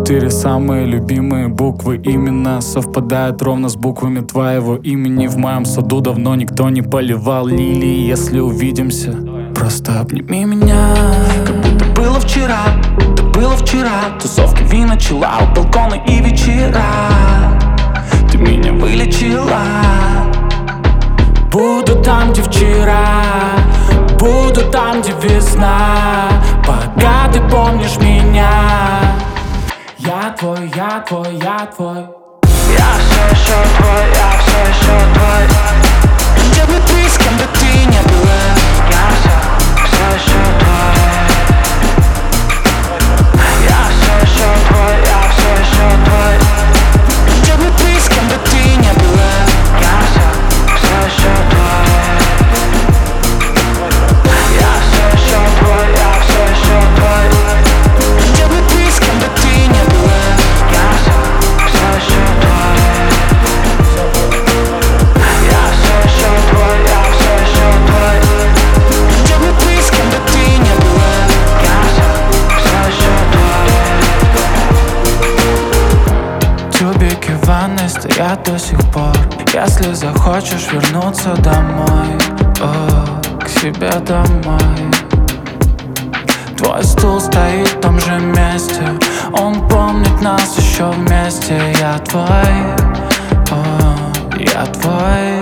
4 самые любимые буквы именно совпадают ровно с буквами твоего имени. В моем саду давно никто не поливал лилии. Если увидимся, просто обними меня. Как будто было вчера, да было вчера. Тусовки, вина, чиллаут, балконы и вечера. Ты меня вылечила. Буду там, где вчера, буду там, где весна, пока ты помнишь меня. Я твой, я твой, я твой. Я все еще твой, я все еще твой. Где бы ты, с кем бы ты не была, я все еще твой. Я все еще твой, я все еще твой. Где бы ты, с кем бы ты не была, я все еще твой. Я все еще твой, я все еще твой. Где бы ты, с кем бы ты не была, я все еще твой. Я все еще твой, я все еще твой. Где бы ты, с кем бы ты не была, я все еще твой. Тюбики в ванной стоят до сих пор. Если захочешь вернуться домой, к себе домой. Твой стул стоит в том же месте, он помнит нас еще вместе. Я твой, я твой.